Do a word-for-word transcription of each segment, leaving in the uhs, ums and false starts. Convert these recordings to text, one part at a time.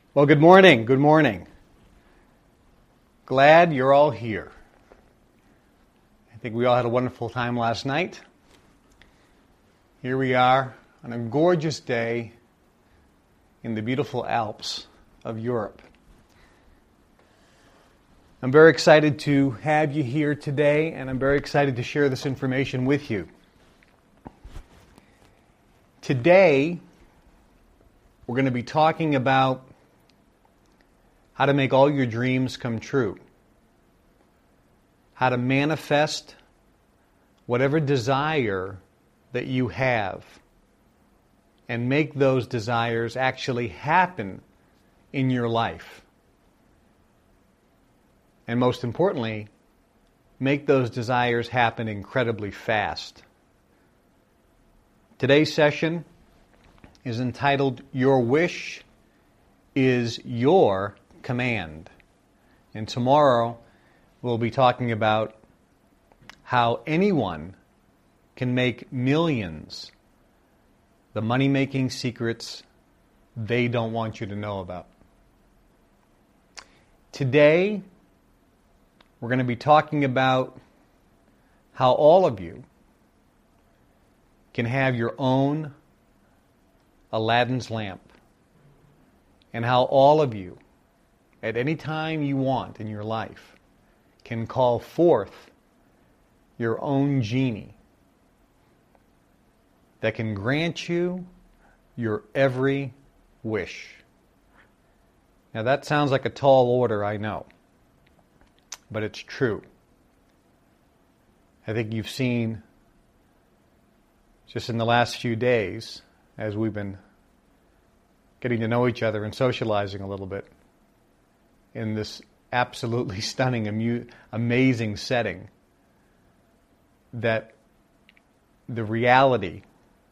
Well, good morning. Good morning. Glad you're all here. I think we all had a wonderful time last night. Here we are on a gorgeous day in the beautiful Alps of Europe. I'm very excited to have you here today, and I'm very excited to share this information with you. Today, we're going to be talking about how to make all your dreams come true. How to manifest whatever desire that you have and make those desires actually happen in your life. And most importantly, make those desires happen incredibly fast. Today's session is entitled, Your Wish is Your Command. And tomorrow we'll be talking about how anyone can make millions, the money-making secrets they don't want you to know about. Today we're going to be talking about how all of you can have your own Aladdin's lamp, and how all of you at any time you want in your life, can call forth your own genie that can grant you your every wish. Now that sounds like a tall order, I know, but it's true. I think you've seen just in the last few days, as we've been getting to know each other and socializing a little bit, in this absolutely stunning, amu- amazing setting, that the reality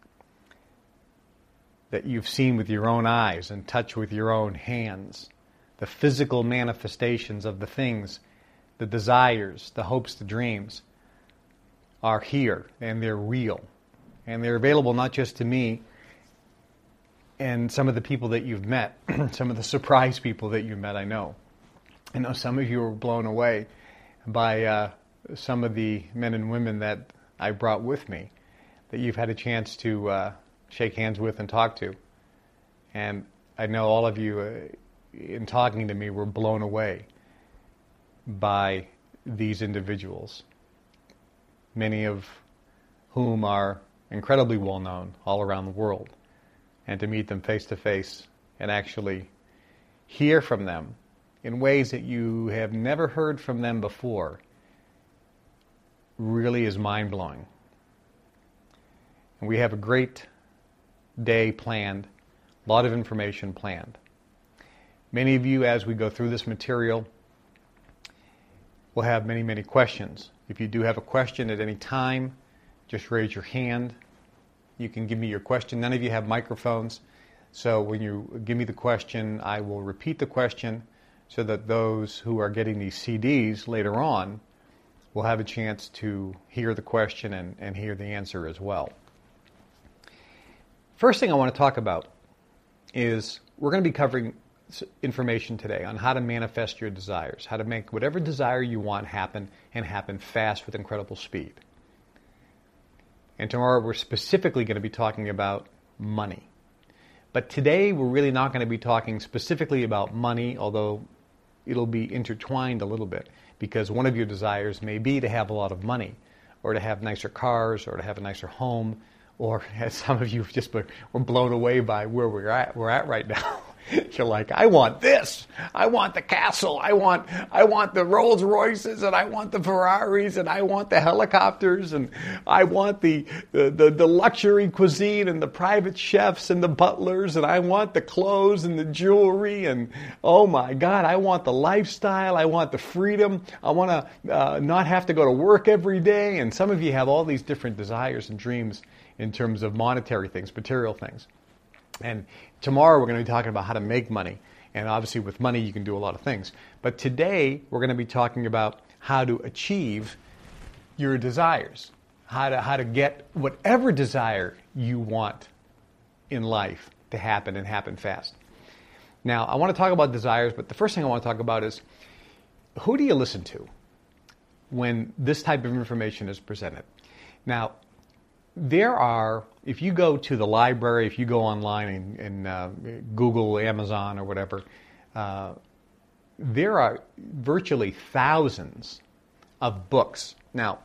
that you've seen with your own eyes and touched with your own hands, the physical manifestations of the things, the desires, the hopes, the dreams, are here and they're real. And they're available not just to me and some of the people that you've met, some of the surprise people that you've met, I know. I know some of you were blown away by uh, some of the men and women that I brought with me, that you've had a chance to uh, shake hands with and talk to. And I know all of you, uh, in talking to me, were blown away by these individuals, many of whom are incredibly well known all around the world. And to meet them face to face and actually hear from them in ways that you have never heard from them before really is mind-blowing. And we have a great day planned, a lot of information planned. Many of you, as we go through this material, will have many, many questions. If you do have a question at any time, just raise your hand. You can give me your question. None of you have microphones, so when you give me the question, I will repeat the question so that those who are getting these C Ds later on will have a chance to hear the question and, and hear the answer as well. First thing I want to talk about is we're going to be covering information today on how to manifest your desires, how to make whatever desire you want happen and happen fast with incredible speed. And tomorrow we're specifically going to be talking about money. But today we're really not going to be talking specifically about money, although it'll be intertwined a little bit, because one of your desires may be to have a lot of money, or to have nicer cars, or to have a nicer home, or as some of you just were blown away by where we're at, we're at right now. You're like, I want this. I want the castle. I want I want the Rolls Royces, and I want the Ferraris, and I want the helicopters, and I want the, the, the, the luxury cuisine and the private chefs and the butlers, and I want the clothes and the jewelry, and oh my God, I want the lifestyle. I want the freedom. I want to uh, not have to go to work every day. And some of you have all these different desires and dreams in terms of monetary things, material things. And tomorrow we're going to be talking about how to make money. And obviously with money you can do a lot of things. But today we're going to be talking about how to achieve your desires. How to, how to get whatever desire you want in life to happen and happen fast. Now, I want to talk about desires, but the first thing I want to talk about is, who do you listen to when this type of information is presented? Now, there are, if you go to the library, if you go online and, and uh, Google, Amazon, or whatever, uh, there are virtually thousands of books. Now,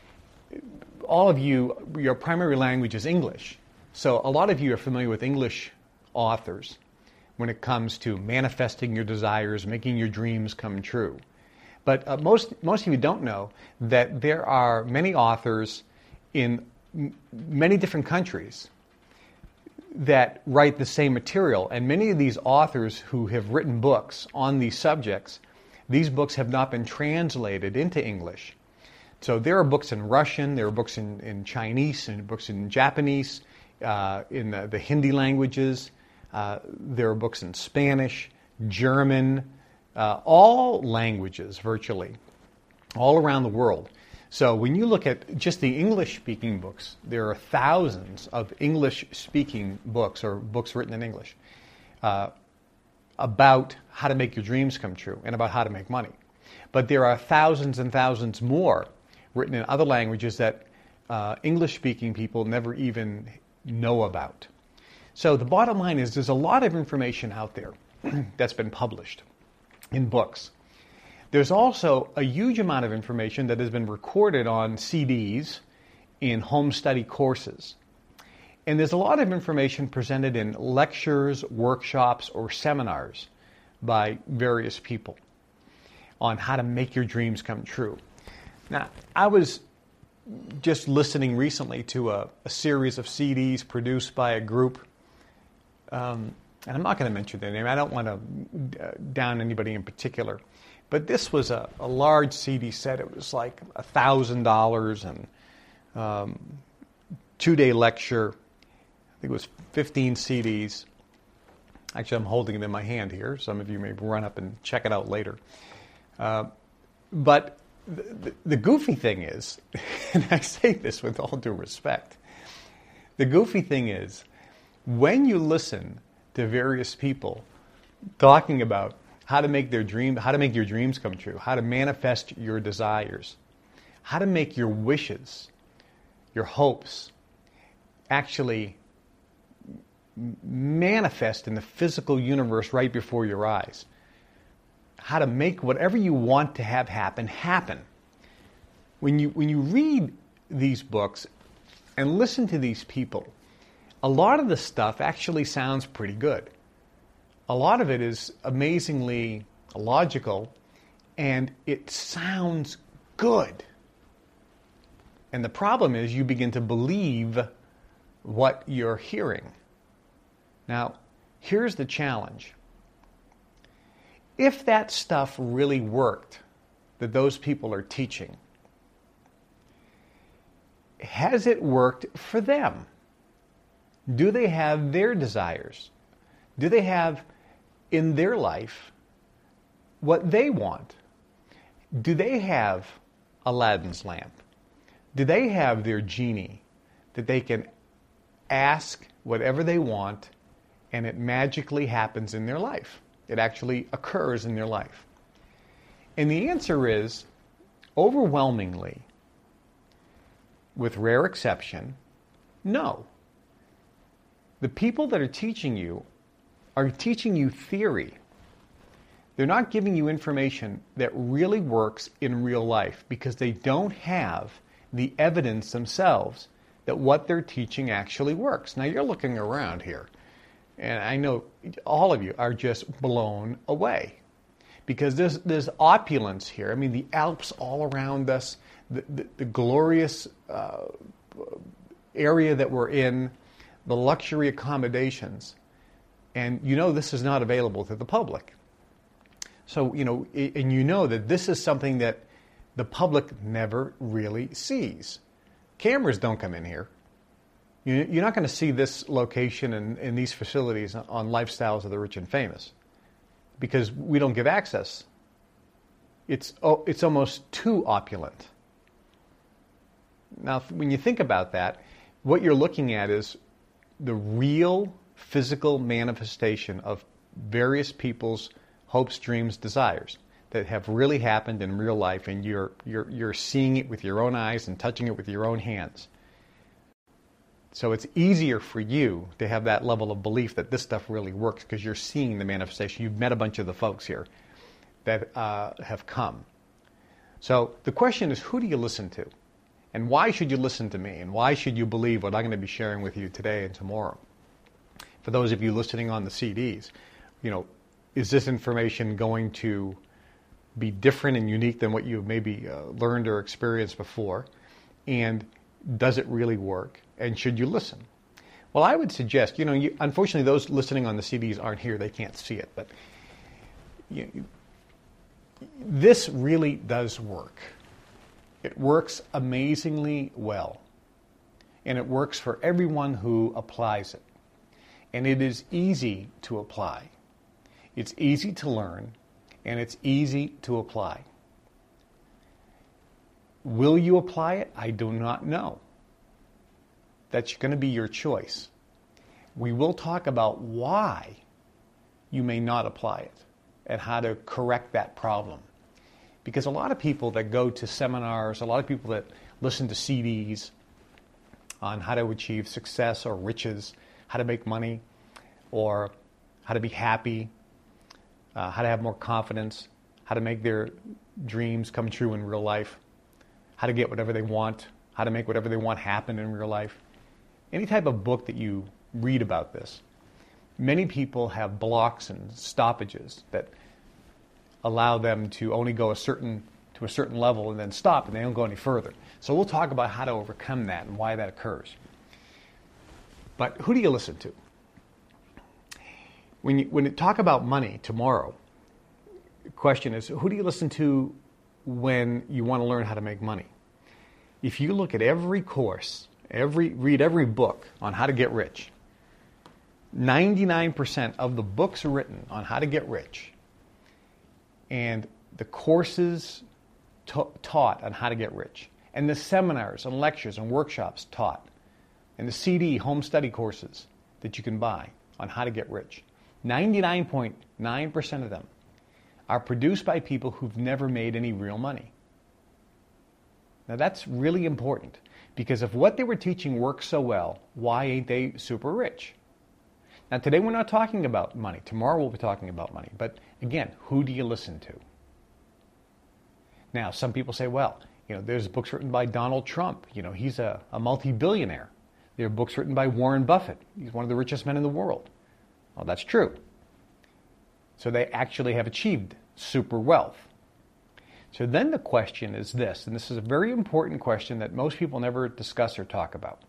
all of you, your primary language is English. So a lot of you are familiar with English authors when it comes to manifesting your desires, making your dreams come true. But uh, most, most of you don't know that there are many authors in m- many different countries that write the same material. And many of these authors who have written books on these subjects, these books have not been translated into English. So there are books in Russian, there are books in, in Chinese, and books in Japanese, uh, in the, the Hindi languages. Uh, there are books in Spanish, German, uh, all languages virtually, all around the world. So when you look at just the English-speaking books, there are thousands of English-speaking books or books written in English uh, about how to make your dreams come true and about how to make money. But there are thousands and thousands more written in other languages that uh, English-speaking people never even know about. So the bottom line is there's a lot of information out there that's been published in books. There's also a huge amount of information that has been recorded on C Ds in home study courses. And there's a lot of information presented in lectures, workshops, or seminars by various people on how to make your dreams come true. Now, I was just listening recently to a, a series of C Ds produced by a group, um, and I'm not going to mention their name. I don't want to uh, down anybody in particular. But this was a, a large C D set. It was like one thousand dollars and um, two-day lecture. I think it was fifteen C Ds. Actually, I'm holding it in my hand here. Some of you may run up and check it out later. Uh, but the, the, the goofy thing is, and I say this with all due respect, the goofy thing is, when you listen to various people talking about how to make their dream, how to make your dreams come true, how to manifest your desires, how to make your wishes, your hopes, actually manifest in the physical universe right before your eyes. How to make whatever you want to have happen, happen. When you, when you read these books and listen to these people, a lot of the stuff actually sounds pretty good. A lot of it is amazingly logical, and it sounds good. And the problem is you begin to believe what you're hearing. Now, here's the challenge. If that stuff really worked, that those people are teaching, has it worked for them? Do they have their desires? Do they have in their life what they want? Do they have Aladdin's lamp? Do they have their genie that they can ask whatever they want and it magically happens in their life? It actually occurs in their life. And the answer is, overwhelmingly, with rare exception, no. The people that are teaching you are teaching you theory. They're not giving you information that really works in real life because they don't have the evidence themselves that what they're teaching actually works. Now, you're looking around here, and I know all of you are just blown away because there's, there's opulence here. I mean, the Alps all around us, the, the, the glorious uh, area that we're in, the luxury accommodations. And you know this is not available to the public. So, you know, and you know that this is something that the public never really sees. Cameras don't come in here. You're not going to see this location and, and these facilities on Lifestyles of the Rich and Famous because we don't give access. It's, oh, it's almost too opulent. Now, when you think about that, what you're looking at is the real physical manifestation of various people's hopes, dreams, desires that have really happened in real life, and you're you're you're seeing it with your own eyes and touching it with your own hands. So it's easier for you to have that level of belief that this stuff really works because you're seeing the manifestation. You've met a bunch of the folks here that uh, have come. So the question is, who do you listen to? And why should you listen to me? And why should you believe what I'm going to be sharing with you today and tomorrow? For those of you listening on the C Ds, you know, is this information going to be different and unique than what you've maybe uh, learned or experienced before? And does it really work? And should you listen? Well, I would suggest, you know, you, unfortunately, those listening on the C Ds aren't here. They can't see it. But you, this really does work. It works amazingly well. And it works for everyone who applies it. And it is easy to apply. It's easy to learn, and it's easy to apply. Will you apply it? I do not know. That's going to be your choice. We will talk about why you may not apply it and how to correct that problem. Because a lot of people that go to seminars, a lot of people that listen to C Ds on how to achieve success or riches, how to make money, or how to be happy, uh, how to have more confidence, how to make their dreams come true in real life, how to get whatever they want, how to make whatever they want happen in real life. Any type of book that you read about this, many people have blocks and stoppages that allow them to only go a certain to a certain level and then stop, and they don't go any further. So we'll talk about how to overcome that and why that occurs. But who do you listen to? When you, when you talk about money tomorrow, the question is, who do you listen to when you want to learn how to make money? If you look at every course, every read every book on how to get rich, ninety-nine percent of the books written on how to get rich and the courses ta- taught on how to get rich, and the seminars and lectures and workshops taught, and the C D home study courses that you can buy on how to get rich, ninety-nine point nine percent of them are produced by people who've never made any real money. Now that's really important, because if what they were teaching works so well, why ain't they super rich? Now today we're not talking about money. Tomorrow we'll be talking about money. But again, who do you listen to? Now some people say, well, you know, there's books written by Donald Trump. You know, he's a, a multi-billionaire. There are books written by Warren Buffett. He's one of the richest men in the world. Well, that's true. So they actually have achieved super wealth. So then the question is this, and this is a very important question that most people never discuss or talk about.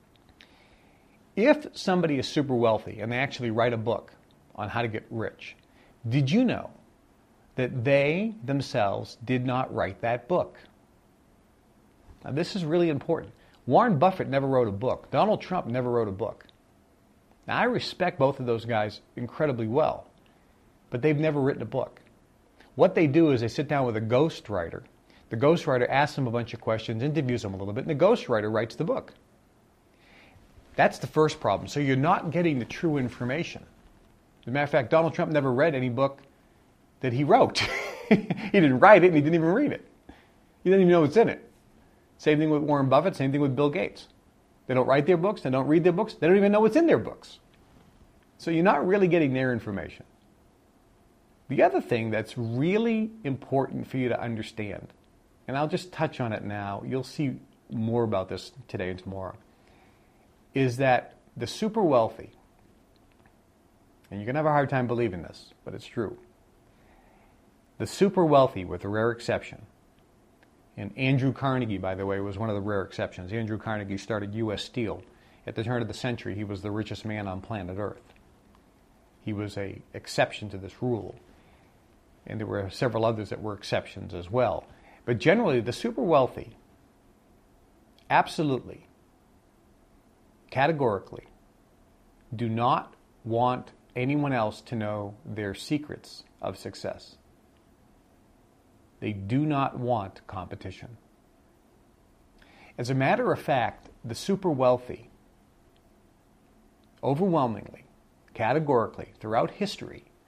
If somebody is super wealthy and they actually write a book on how to get rich, did you know that they themselves did not write that book? Now this is really important. Warren Buffett never wrote a book. Donald Trump never wrote a book. Now I respect both of those guys incredibly well, but they've never written a book. What they do is they sit down with a ghostwriter. The ghostwriter asks them a bunch of questions, interviews them a little bit, and the ghostwriter writes the book. That's the first problem. So you're not getting the true information. As a matter of fact, Donald Trump never read any book that he wrote. He didn't write it, and he didn't even read it. He didn't even know what's in it. Same thing with Warren Buffett, same thing with Bill Gates. They don't write their books, they don't read their books, they don't even know what's in their books. So you're not really getting their information. The other thing that's really important for you to understand, and I'll just touch on it now, you'll see more about this today and tomorrow, is that the super wealthy, and you're going to have a hard time believing this, but it's true. The super wealthy, with a rare exception, and Andrew Carnegie, by the way, was one of the rare exceptions. Andrew Carnegie started U S Steel. At the turn of the century, he was the richest man on planet Earth. He was an exception to this rule. And there were several others that were exceptions as well. But generally, the super wealthy, absolutely, categorically, do not want anyone else to know their secrets of success. They do not want competition. As a matter of fact, the super wealthy, overwhelmingly, categorically, throughout history,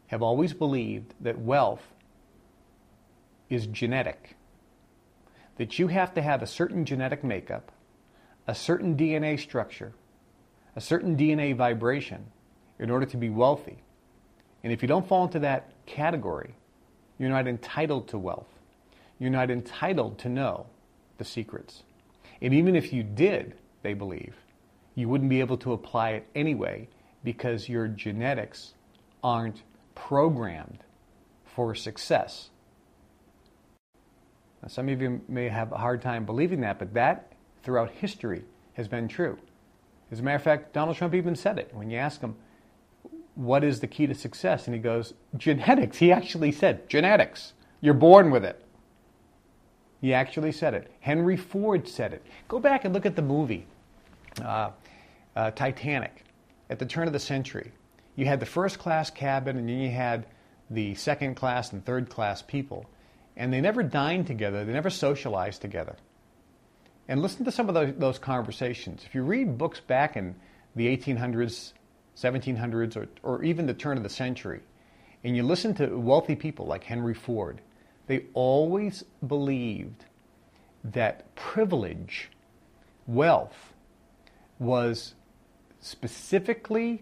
have always believed that wealth is genetic, that you have to have a certain genetic makeup, a certain D N A structure, a certain D N A vibration in order to be wealthy. And if you don't fall into that category, you're not entitled to wealth. You're not entitled to know the secrets. And even if you did, they believe, you wouldn't be able to apply it anyway because your genetics aren't programmed for success. Now, some of you may have a hard time believing that, but that throughout history has been true. As a matter of fact, Donald Trump even said it. When you ask him, what is the key to success? And he goes, genetics. He actually said, genetics. You're born with it. He actually said it. Henry Ford said it. Go back and look at the movie uh, uh, Titanic. At the turn of the century, you had the first class cabin and then you had the second class and third class people. And they never dined together. They never socialized together. And listen to some of those, those conversations. If you read books back in the eighteen hundreds, seventeen hundreds, or, or even the turn of the century, and you listen to wealthy people like Henry Ford, they always believed that privilege, wealth, was specifically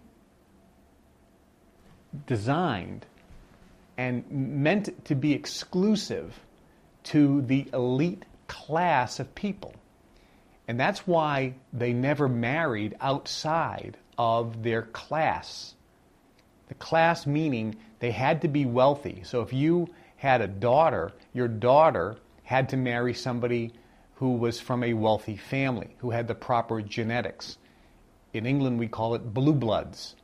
designed and meant to be exclusive to the elite class of people. And that's why they never married outside of their class. The class meaning they had to be wealthy. So if you had a daughter, your daughter had to marry somebody who was from a wealthy family, who had the proper genetics. In England, we call it blue bloods.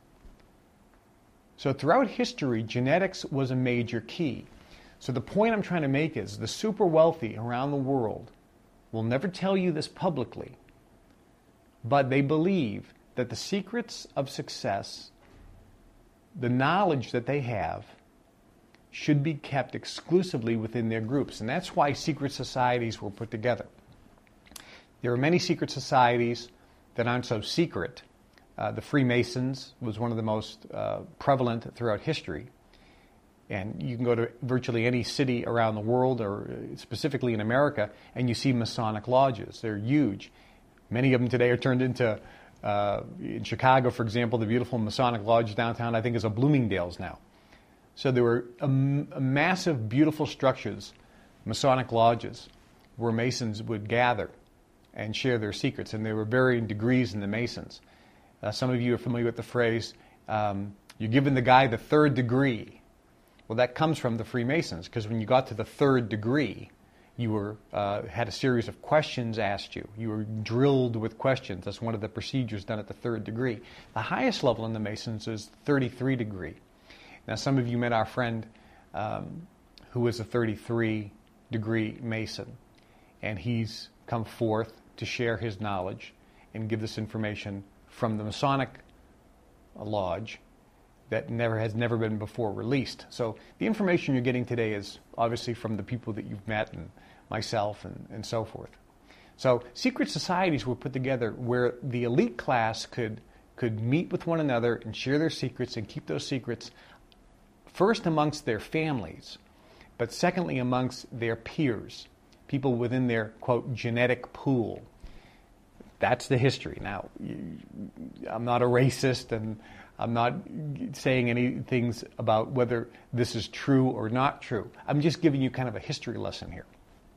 So throughout history, genetics was a major key. So the point I'm trying to make is the super wealthy around the world will never tell you this publicly, but they believe that the secrets of success, the knowledge that they have, should be kept exclusively within their groups. And that's why secret societies were put together. There are many secret societies that aren't so secret. Uh, the Freemasons was one of the most uh, prevalent throughout history. And you can go to virtually any city around the world, or specifically in America, and you see Masonic lodges. They're huge. Many of them today are turned into, uh, in Chicago, for example, the beautiful Masonic lodge downtown, I think, is a Bloomingdale's now. So there were a, a massive, beautiful structures, Masonic lodges, where Masons would gather and share their secrets. And there were varying degrees in the Masons. Uh, some of you are familiar with the phrase, um, you're giving the guy the third degree. Well, that comes from the Freemasons, because when you got to the third degree, you were uh, had a series of questions asked you. You were drilled with questions. That's one of the procedures done at the third degree. The highest level in the Masons is thirty-three degree. Now, some of you met our friend um, who was a thirty-three degree Mason, and he's come forth to share his knowledge and give this information from the Masonic lodge that never has never been before released. So the information you're getting today is obviously from the people that you've met and myself and, and so forth. So secret societies were put together where the elite class could could meet with one another and share their secrets and keep those secrets first amongst their families, but secondly amongst their peers, people within their, quote, genetic pool. That's the history. Now, I'm not a racist, and I'm not saying any things about whether this is true or not true. I'm just giving you kind of a history lesson here.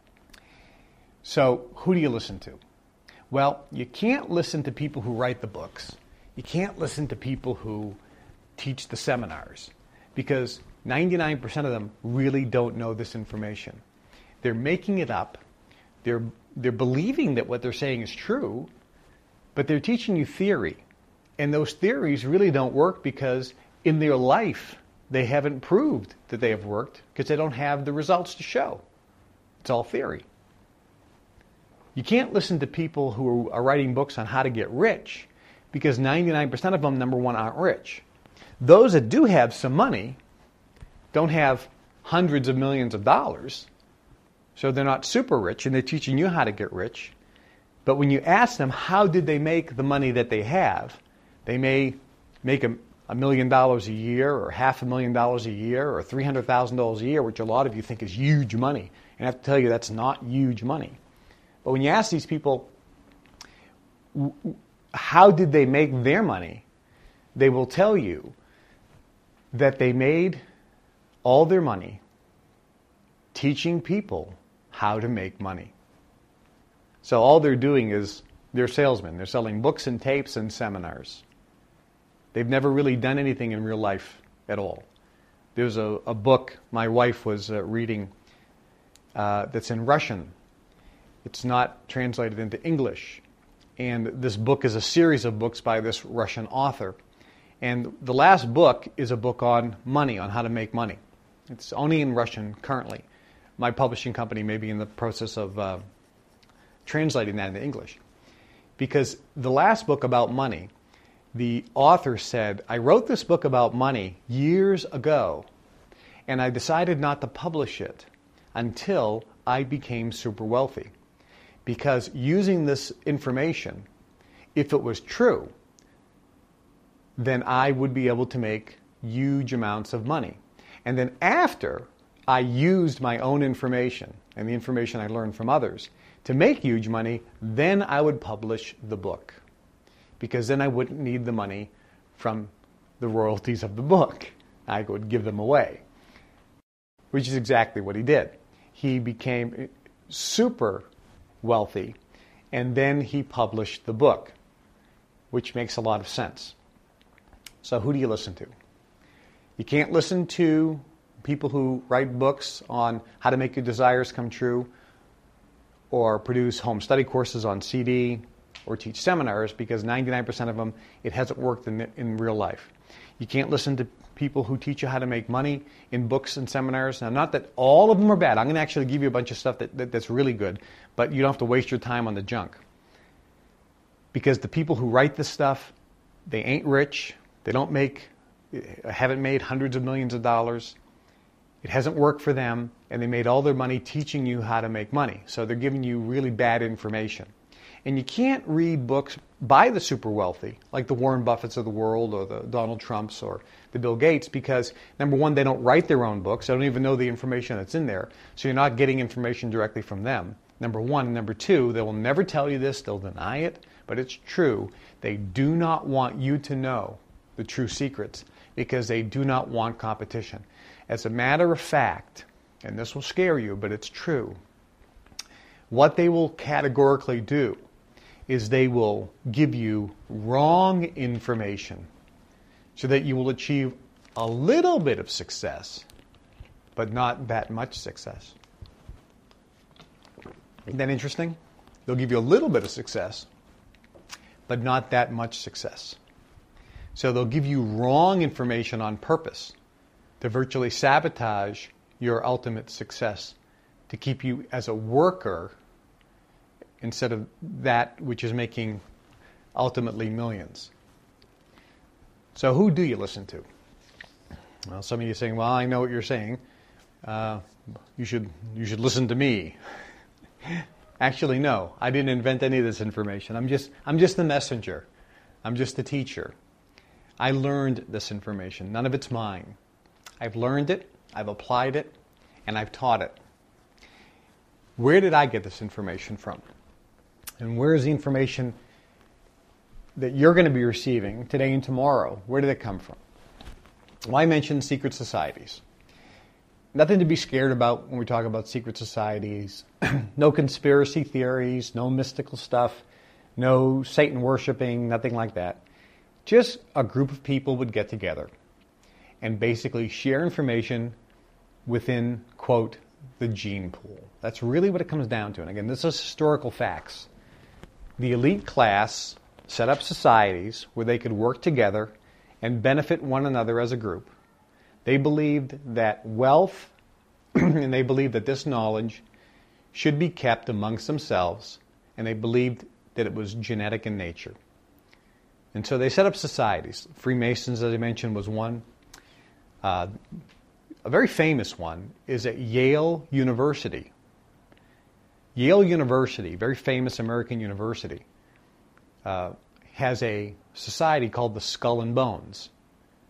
So, who do you listen to? Well, you can't listen to people who write the books. You can't listen to people who teach the seminars, because ninety-nine percent of them really don't know this information. They're making it up. They're They're believing that what they're saying is true, but they're teaching you theory. And those theories really don't work because in their life they haven't proved that they have worked because they don't have the results to show. It's all theory. You can't listen to people who are writing books on how to get rich because ninety-nine percent of them, number one, aren't rich. Those that do have some money don't have hundreds of millions of dollars. So they're not super rich, and they're teaching you how to get rich. But when you ask them how did they make the money that they have, they may make a, a million dollars a year or half a million dollars a year or three hundred thousand dollars a year, which a lot of you think is huge money. And I have to tell you, that's not huge money. But when you ask these people, how did they make their money? They will tell you that they made all their money teaching people how to make money. So all they're doing is they're salesmen. They're selling books and tapes and seminars. They've never really done anything in real life at all. There's a, a book my wife was uh, reading uh, that's in Russian. It's not translated into English. And this book is a series of books by this Russian author. And the last book is a book on money, on how to make money. It's only in Russian currently. My publishing company may be in the process of uh, translating that into English. Because the last book about money, the author said, I wrote this book about money years ago, and I decided not to publish it until I became super wealthy. Because using this information, if it was true, then I would be able to make huge amounts of money. And then after I used my own information and the information I learned from others to make huge money, then I would publish the book. Because then I wouldn't need the money from the royalties of the book. I would give them away. Which is exactly what he did. He became super wealthy, and then he published the book, which makes a lot of sense. So who do you listen to? You can't listen to people who write books on how to make your desires come true, or produce home study courses on C D, or teach seminars, because ninety-nine percent of them, it hasn't worked in, in real life. You can't listen to people who teach you how to make money in books and seminars. Now, not that all of them are bad. I'm going to actually give you a bunch of stuff that, that, that's really good, but you don't have to waste your time on the junk. Because the people who write this stuff, they ain't rich. They don't make, haven't made hundreds of millions of dollars. It hasn't worked for them, and they made all their money teaching you how to make money. So they're giving you really bad information. And you can't read books by the super wealthy, like the Warren Buffetts of the world or the Donald Trumps or the Bill Gates, because number one, they don't write their own books. They don't even know the information that's in there. So you're not getting information directly from them. Number one. Number two, they will never tell you this. They'll deny it, but it's true. They do not want you to know the true secrets because they do not want competition. As a matter of fact, and this will scare you, but it's true, what they will categorically do is they will give you wrong information so that you will achieve a little bit of success, but not that much success. Isn't that interesting? They'll give you a little bit of success, but not that much success. So they'll give you wrong information on purpose to virtually sabotage your ultimate success, to keep you as a worker instead of that which is making ultimately millions. So who do you listen to? Well, some of you are saying, well, I know what you're saying. Uh, you should you should listen to me. Actually, no. I didn't invent any of this information. I'm just I'm just the messenger. I'm just the teacher. I learned this information. None of it's mine. I've learned it, I've applied it, and I've taught it. Where did I get this information from? And where is the information that you're going to be receiving today and tomorrow? Where did it come from? Well, I mentioned secret societies. Nothing to be scared about when we talk about secret societies. No conspiracy theories, no mystical stuff, no Satan worshiping, nothing like that. Just a group of people would get together and basically share information within, quote, the gene pool. That's really what it comes down to. And again, this is historical facts. The elite class set up societies where they could work together and benefit one another as a group. They believed that wealth and they believed that this knowledge should be kept amongst themselves, and they believed that it was genetic in nature. And so they set up societies. Freemasons, as I mentioned, was one. Uh, a very famous one is at Yale University. Yale University, very famous American university, uh, has a society called the Skull and Bones.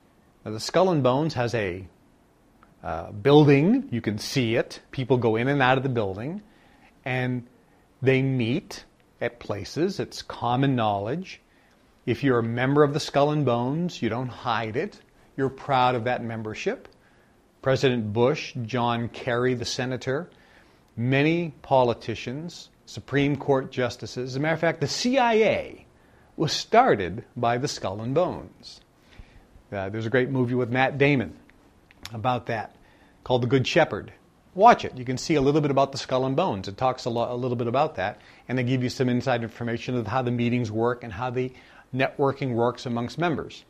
Now, the Skull and Bones has a uh, building. You can see it. People go in and out of the building, and they meet at places. It's common knowledge. If you're a member of the Skull and Bones, you don't hide it. You're proud of that membership. President Bush, John Kerry, the senator, many politicians, Supreme Court justices. As a matter of fact, the C I A was started by the Skull and Bones. Uh, there's a great movie with Matt Damon about that called The Good Shepherd. Watch it. You can see a little bit about the Skull and Bones. It talks a, lo- a little bit about that, and they give you some inside information of how the meetings work and how the networking works amongst members.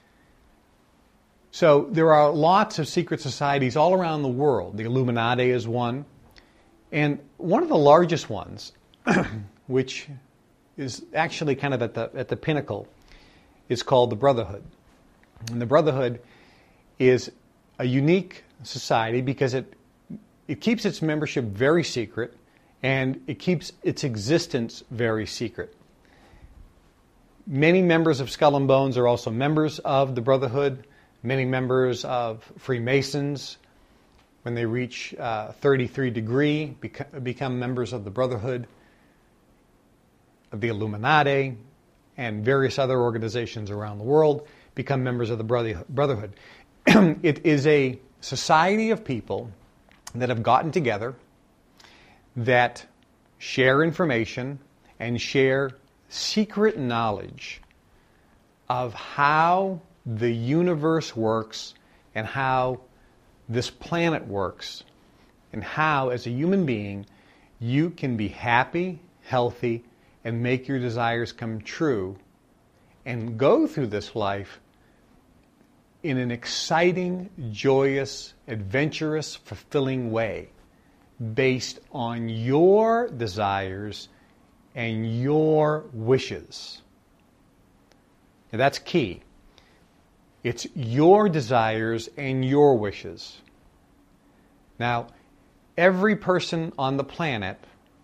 So there are lots of secret societies all around the world. The Illuminati is one. And one of the largest ones, which is actually kind of at the at the pinnacle, is called the Brotherhood. And the Brotherhood is a unique society because it it keeps its membership very secret, and it keeps its existence very secret. Many members of Skull and Bones are also members of the Brotherhood. Many members of Freemasons, when they reach uh, thirty-three degree, bec- become members of the Brotherhood, of the Illuminati, and various other organizations around the world become members of the Brotherhood. It is a society of people that have gotten together, that share information and share secret knowledge of how the universe works and how this planet works, and how, as a human being, you can be happy, healthy, and make your desires come true, and go through this life in an exciting, joyous, adventurous, fulfilling way, based on your desires and your wishes. Now, that's key. It's your desires and your wishes. Now, every person on the planet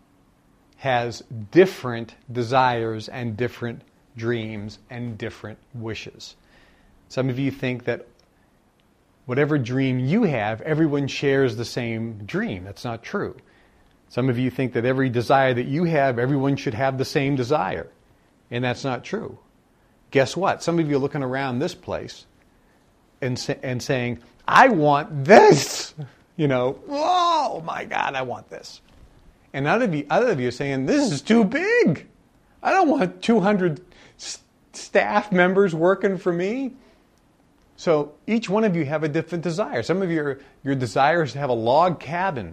has different desires and different dreams and different wishes. Some of you think that whatever dream you have, everyone shares the same dream. That's not true. Some of you think that every desire that you have, everyone should have the same desire. And that's not true. Guess what? Some of you are looking around this place and, sa- and saying, I want this. You know, oh my God, I want this. And other of you, other of you are saying, this is too big. I don't want two hundred st- staff members working for me. So each one of you have a different desire. Some of your your desire is to have a log cabin.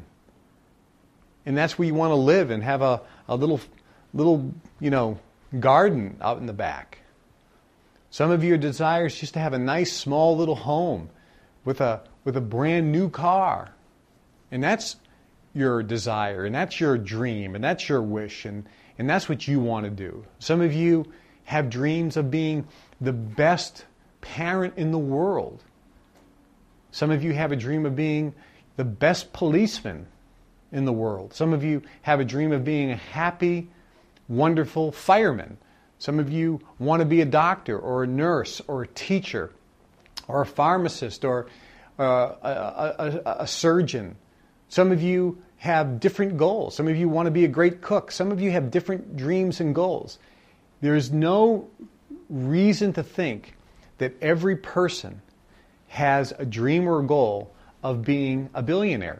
And that's where you want to live and have a, a little, little, you know, garden out in the back. Some of your desire is just to have a nice small little home with a with a brand new car. And that's your desire, and that's your dream, and that's your wish, and, and that's what you want to do. Some of you have dreams of being the best parent in the world. Some of you have a dream of being the best policeman in the world. Some of you have a dream of being a happy, wonderful fireman. Some of you want to be a doctor or a nurse or a teacher or a pharmacist or uh, a, a, a surgeon. Some of you have different goals. Some of you want to be a great cook. Some of you have different dreams and goals. There is no reason to think that every person has a dream or a goal of being a billionaire.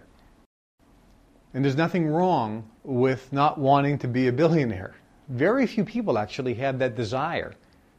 And there's nothing wrong with not wanting to be a billionaire. Very few people actually have that desire.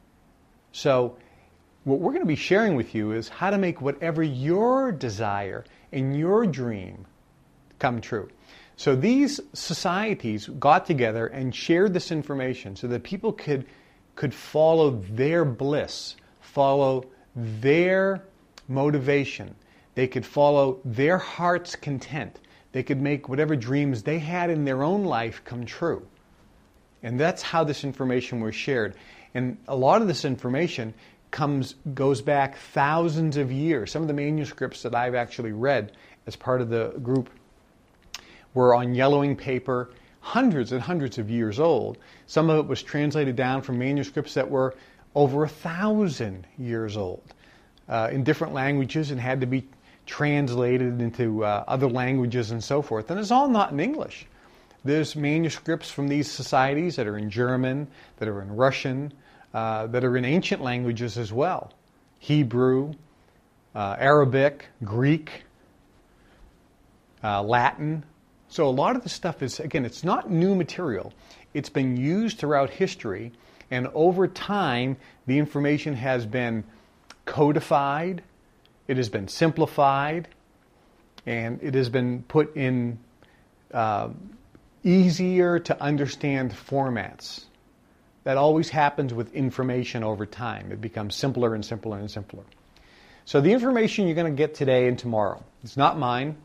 So what we're going to be sharing with you is how to make whatever your desire and your dream come true. So these societies got together and shared this information so that people could could follow their bliss, follow their motivation. They could follow their heart's content. They could make whatever dreams they had in their own life come true. And that's how this information was shared. And a lot of this information comes goes back thousands of years. Some of the manuscripts that I've actually read as part of the group were on yellowing paper, hundreds and hundreds of years old. Some of it was translated down from manuscripts that were over a thousand years old. uh, in different languages and had to be translated into uh, other languages and so forth. And it's all not in English. There's manuscripts from these societies that are in German, that are in Russian, uh, that are in ancient languages as well. Hebrew, uh, Arabic, Greek, uh, Latin. So a lot of the stuff is, again, it's not new material. It's been used throughout history, and over time, the information has been codified, it has been simplified, and it has been put in uh, easier to understand formats. That always happens with information over time. It becomes simpler and simpler and simpler. So the information you're going to get today and tomorrow, it's not mine.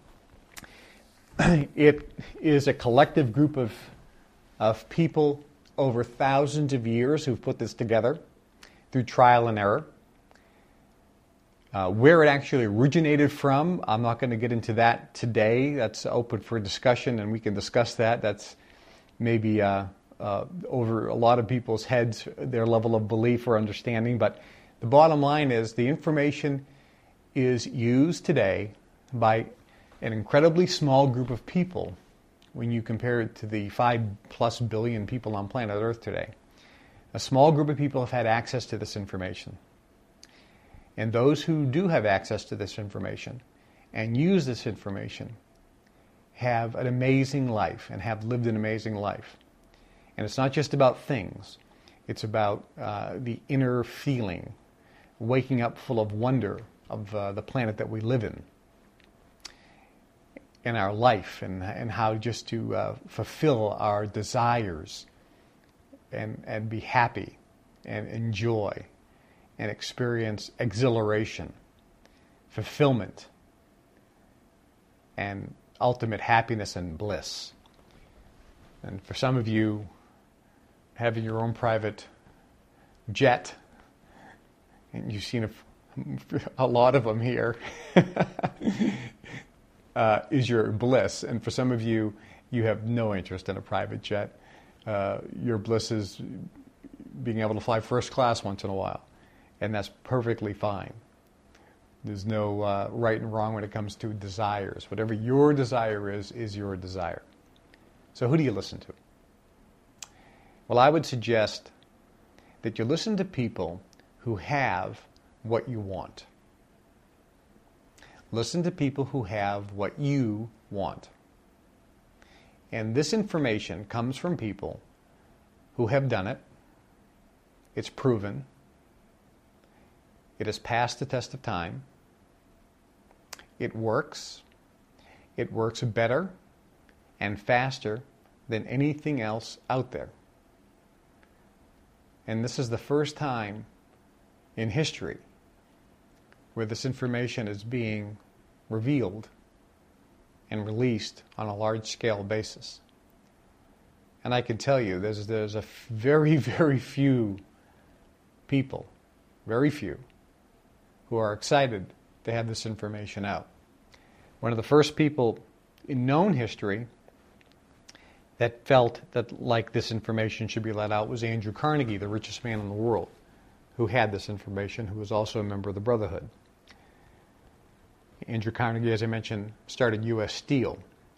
It is a collective group of, of people over thousands of years who've put this together through trial and error. Uh, where it actually originated from, I'm not going to get into that today. That's open for discussion, and we can discuss that. That's maybe uh, uh, over a lot of people's heads, their level of belief or understanding. But the bottom line is the information is used today by an incredibly small group of people when you compare it to the five plus billion people on planet Earth today. A small group of people have had access to this information. And those who do have access to this information and use this information have an amazing life and have lived an amazing life. And it's not just about things. It's about uh, the inner feeling, waking up full of wonder of uh, the planet that we live in, in our life, and, and how just to uh, fulfill our desires and, and be happy and enjoy and experience exhilaration, fulfillment, and ultimate happiness and bliss. And for some of you, having your own private jet, and you've seen a, a lot of them here, uh, is your bliss. And for some of you, you have no interest in a private jet. Uh, your bliss is being able to fly first class once in a while. And that's perfectly fine. There's no uh, right and wrong when it comes to desires. Whatever your desire is, is your desire. So who do you listen to? Well, I would suggest that you listen to people who have what you want. Listen to people who have what you want. And this information comes from people who have done it. It's proven. It has passed the test of time. It works. It works better and faster than anything else out there. And this is the first time in history where this information is being revealed and released on a large-scale basis. And I can tell you, there's, there's a very, very few people, very few, who are excited to have this information out. One of the first people in known history that felt that like this information should be let out was Andrew Carnegie, the richest man in the world, who had this information, who was also a member of the Brotherhood. Andrew Carnegie, as I mentioned, started U S Steel.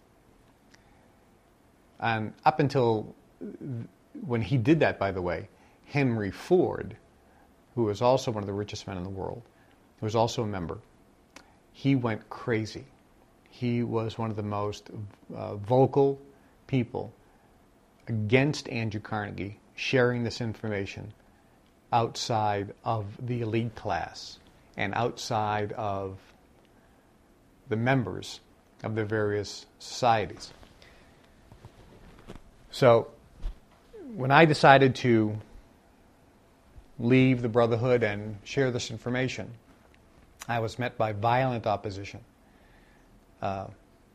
And up until when he did that, by the way, Henry Ford, who was also one of the richest men in the world, who was also a member, he went crazy. He was one of the most uh, vocal people against Andrew Carnegie sharing this information outside of the elite class and outside of the members of the various societies. So when I decided to leave the Brotherhood and share this information, I was met by violent opposition, uh,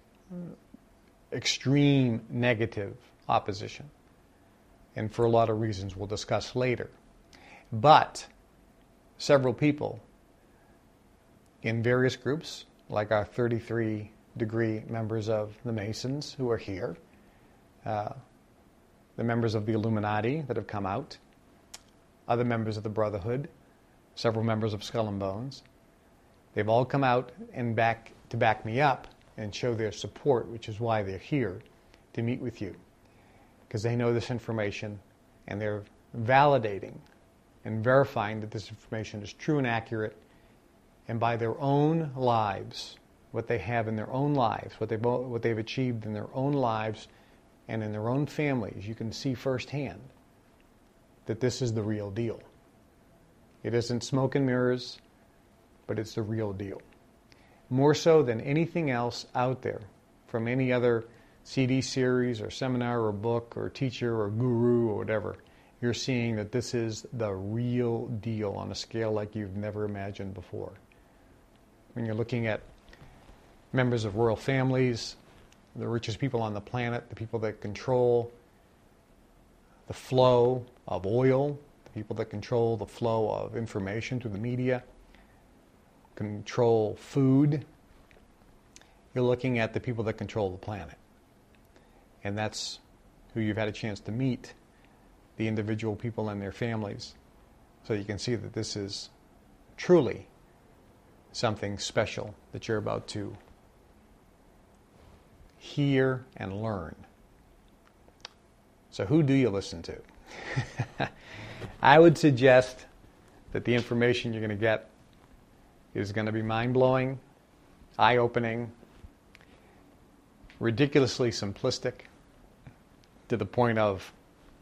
extreme negative opposition, and for a lot of reasons we'll discuss later. But several people in various groups, like our thirty-three degree members of the Masons who are here, uh, the members of the Illuminati that have come out, other members of the Brotherhood, several members of Skull and Bones, They've all come out and back to back me up and show their support, which is why they're here to meet with you, because they know this information and they're validating and verifying that this information is true and accurate, and by their own lives, what they have in their own lives, what they've, what they've achieved in their own lives and in their own families, you can see firsthand that this is the real deal. It isn't smoke and mirrors, but it's the real deal. More so than anything else out there, from any other C D series or seminar or book or teacher or guru or whatever, you're seeing that this is the real deal on a scale like you've never imagined before. When you're looking at members of royal families, the richest people on the planet, the people that control the flow of oil, the people that control the flow of information through the media, control food, you're looking at the people that control the planet. And that's who you've had a chance to meet, the individual people and their families. So you can see that this is truly something special that you're about to hear and learn. So who do you listen to? I would suggest that the information you're going to get is going to be mind-blowing, eye-opening, ridiculously simplistic, to the point of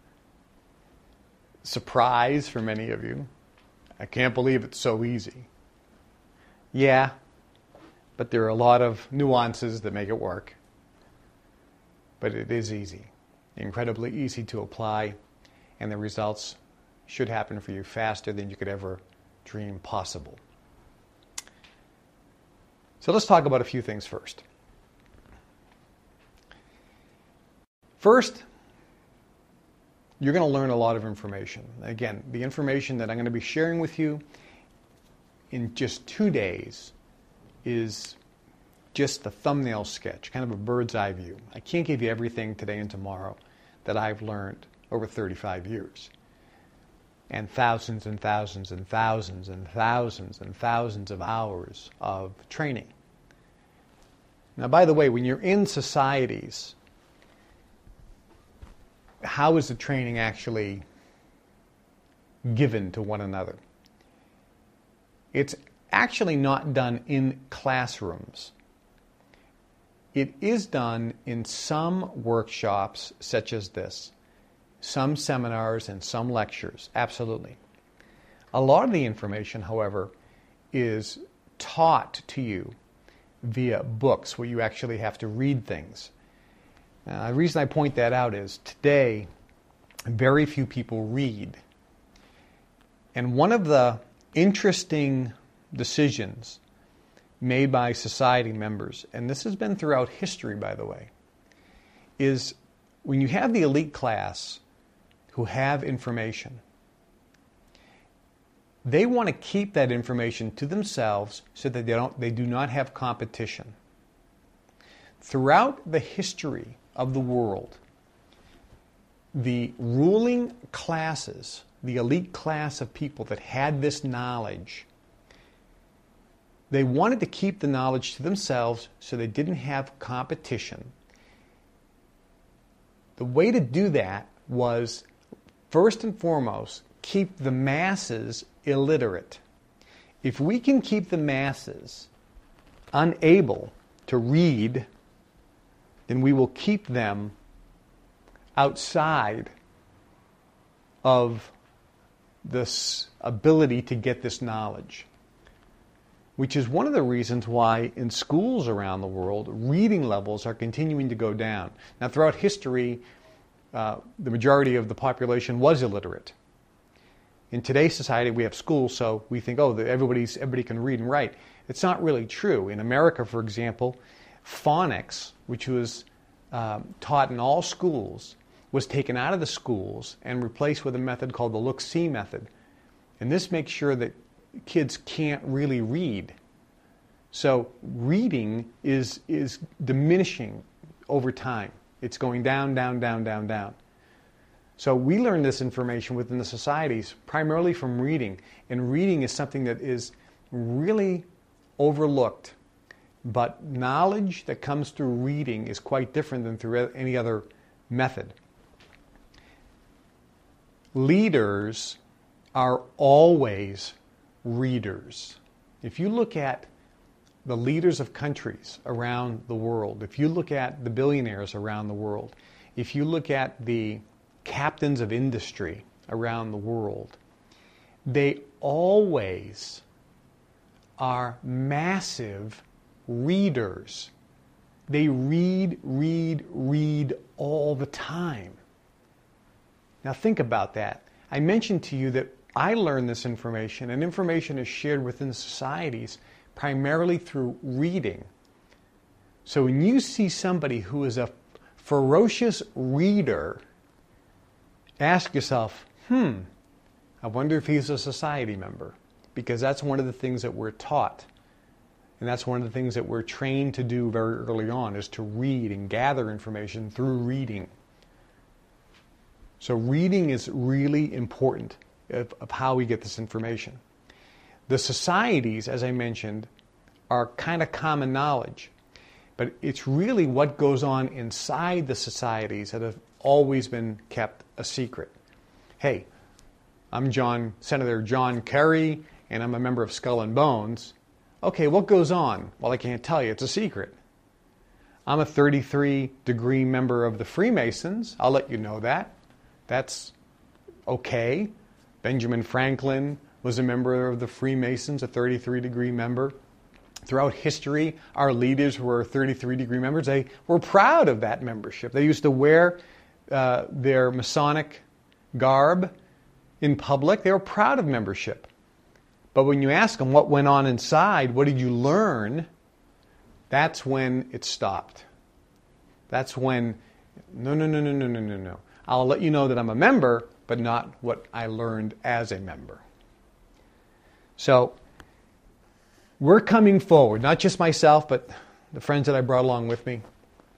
surprise for many of you. I can't believe it's so easy. Yeah, but there are a lot of nuances that make it work. But it is easy, incredibly easy to apply, and the results should happen for you faster than you could ever dream possible. So let's talk about a few things first. First, you're going to learn a lot of information. Again, the information that I'm going to be sharing with you in just two days is just the thumbnail sketch, kind of a bird's eye view. I can't give you everything today and tomorrow that I've learned over thirty-five years. And thousands and thousands and thousands and thousands and thousands of hours of training. Now, by the way, when you're in societies, how is the training actually given to one another? It's actually not done in classrooms. It is done in some workshops such as this, some seminars and some lectures, absolutely. A lot of the information, however, is taught to you via books where you actually have to read things. Uh, the reason I point that out is today, very few people read. And one of the interesting decisions made by society members, and this has been throughout history, by the way, is when you have the elite class who have information, they want to keep that information to themselves so that they don't, they do not have competition. Throughout the history of the world, the ruling classes, the elite class of people that had this knowledge, they wanted to keep the knowledge to themselves so they didn't have competition. The way to do that was, first and foremost, keep the masses illiterate. If we can keep the masses unable to read, then we will keep them outside of this ability to get this knowledge. Which is one of the reasons why in schools around the world, reading levels are continuing to go down. Now, throughout history, uh, the majority of the population was illiterate. In today's society, we have schools, so we think, oh, everybody's, everybody can read and write. It's not really true. In America, for example, phonics, which was um, taught in all schools, was taken out of the schools and replaced with a method called the look-see method. And this makes sure that kids can't really read. So reading is is diminishing over time. It's going down, down, down, down, down. So we learn this information within the societies primarily from reading. And reading is something that is really overlooked. But knowledge that comes through reading is quite different than through any other method. Leaders are always readers. If you look at the leaders of countries around the world, if you look at the billionaires around the world, if you look at the captains of industry around the world, they always are massive readers. They read, read, read all the time. Now think about that. I mentioned to you that I learned this information, and information is shared within societies primarily through reading. So when you see somebody who is a ferocious reader, ask yourself, hmm, I wonder if he's a society member. Because that's one of the things that we're taught. And that's one of the things that we're trained to do very early on, is to read and gather information through reading. So reading is really important of, of how we get this information. The societies, as I mentioned, are kind of common knowledge. But it's really what goes on inside the societies that have always been kept a secret. Hey, I'm John, Senator John Kerry, and I'm a member of Skull and Bones. Okay, what goes on? Well, I can't tell you. It's a secret. I'm a thirty-three degree member of the Freemasons. I'll let you know that. That's okay. Benjamin Franklin was a member of the Freemasons, a thirty-three degree member. Throughout history, our leaders were thirty-three degree members. They were proud of that membership. They used to wear uh, their Masonic garb in public. They were proud of membership. But when you ask them what went on inside, what did you learn, that's when it stopped. That's when, no, no, no, no, no, no, no, no. I'll let you know that I'm a member, but not what I learned as a member. So, we're coming forward, not just myself, but the friends that I brought along with me.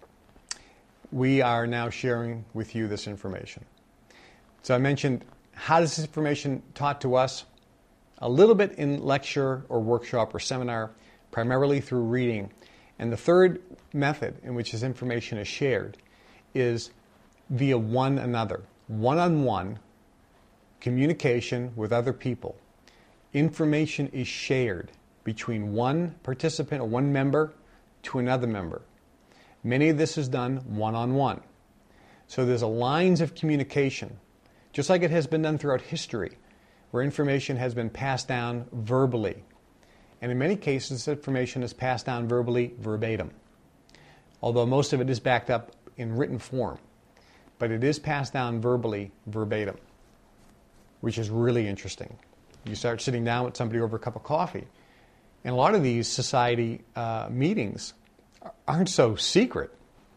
We are now sharing with you this information. So I mentioned, how does this information taught to us? A little bit in lecture or workshop or seminar, primarily through reading. And the third method in which this information is shared is via one another, one-on-one communication with other people. Information is shared between one participant or one member to another member. Many of this is done one-on-one. So there's a lines of communication, just like it has been done throughout history, where information has been passed down verbally. And in many cases, information is passed down verbally verbatim, although most of it is backed up in written form. But it is passed down verbally verbatim, which is really interesting. You start sitting down with somebody over a cup of coffee, and a lot of these society uh, meetings aren't so secret.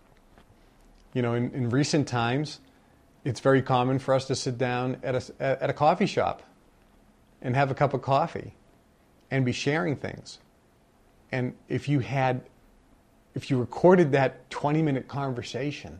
You know, in, in recent times, it's very common for us to sit down at a, at a coffee shop and have a cup of coffee and be sharing things. And if you had, if you recorded that twenty minute conversation,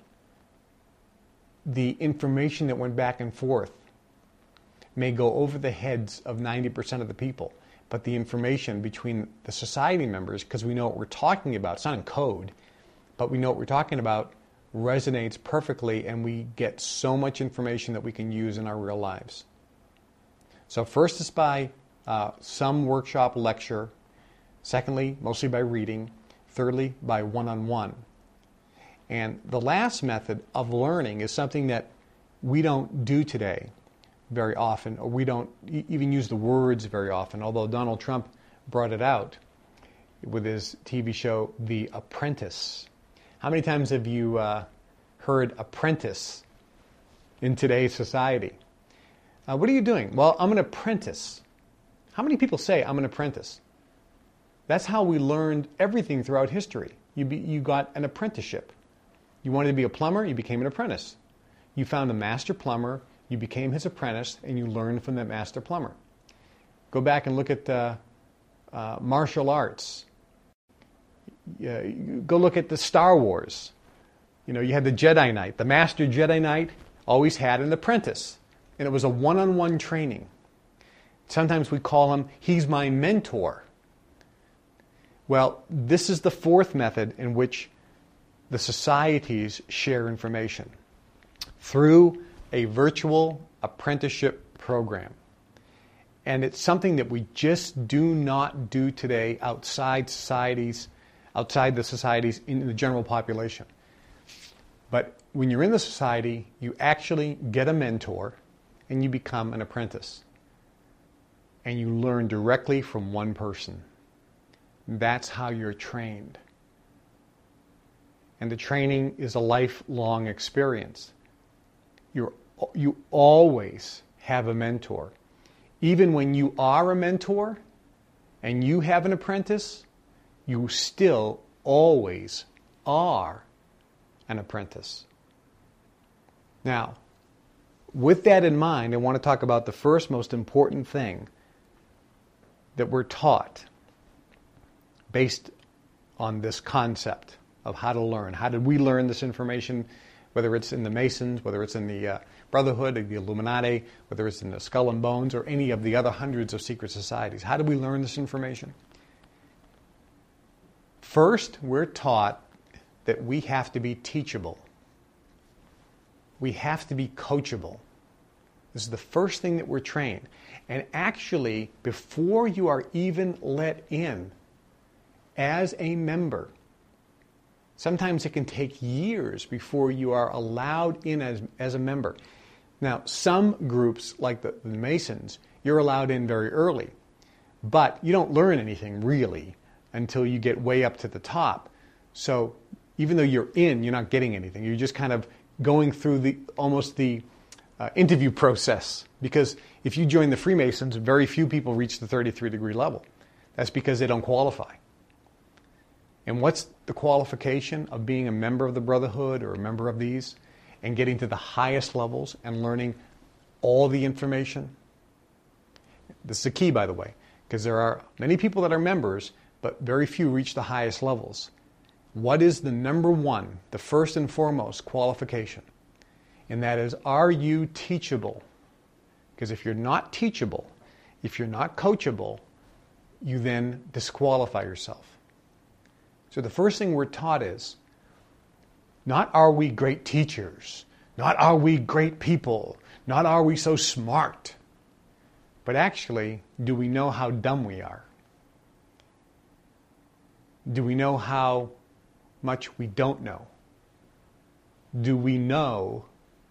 the information that went back and forth may go over the heads of ninety percent of the people. But the information between the society members, because we know what we're talking about, it's not in code, but we know what we're talking about, resonates perfectly, and we get so much information that we can use in our real lives. So first is by uh, some workshop lecture. Secondly, mostly by reading. Thirdly, by one-on-one. And the last method of learning is something that we don't do today very often, or we don't e- even use the words very often, although Donald Trump brought it out with his T V show, The Apprentice. How many times have you uh, heard apprentice in today's society? Uh, what are you doing? Well, I'm an apprentice. How many people say I'm an apprentice? That's how we learned everything throughout history. You, be, you got an apprenticeship. You wanted to be a plumber, you became an apprentice. You found a master plumber, you became his apprentice, and you learned from that master plumber. Go back and look at uh, uh, martial arts. Uh, go look at the Star Wars. You know, you had the Jedi Knight. The master Jedi Knight always had an apprentice, and it was a one-on-one training. Sometimes we call him, he's my mentor. Well, this is the fourth method in which the societies share information, through a virtual apprenticeship program. And it's something that we just do not do today outside societies, outside the societies in the general population. But when you're in the society, you actually get a mentor and you become an apprentice. And you learn directly from one person. That's how you're trained. And the training is a lifelong experience. You're, you always have a mentor. Even when you are a mentor and you have an apprentice, you still always are an apprentice. Now, with that in mind, I want to talk about the first most important thing that we're taught based on this concept of how to learn. How did we learn this information, whether it's in the Masons, whether it's in the uh, Brotherhood, the Illuminati, whether it's in the Skull and Bones, or any of the other hundreds of secret societies? How did we learn this information? First, we're taught that we have to be teachable. We have to be coachable. This is the first thing that we're trained. And actually, before you are even let in as a member, sometimes it can take years before you are allowed in as, as a member. Now, some groups, like the, the Masons, you're allowed in very early. But you don't learn anything, really, until you get way up to the top. So even though you're in, you're not getting anything. You're just kind of going through the almost the uh, interview process. Because if you join the Freemasons, very few people reach the thirty-three degree level. That's because they don't qualify. And what's the qualification of being a member of the Brotherhood or a member of these and getting to the highest levels and learning all the information? This is the key, by the way, because there are many people that are members, but very few reach the highest levels. What is the number one, the first and foremost qualification? And that is, are you teachable? Because if you're not teachable, if you're not coachable, you then disqualify yourself. So the first thing we're taught is, not are we great teachers, not are we great people, not are we so smart, but actually, do we know how dumb we are? Do we know how much we don't know? Do we know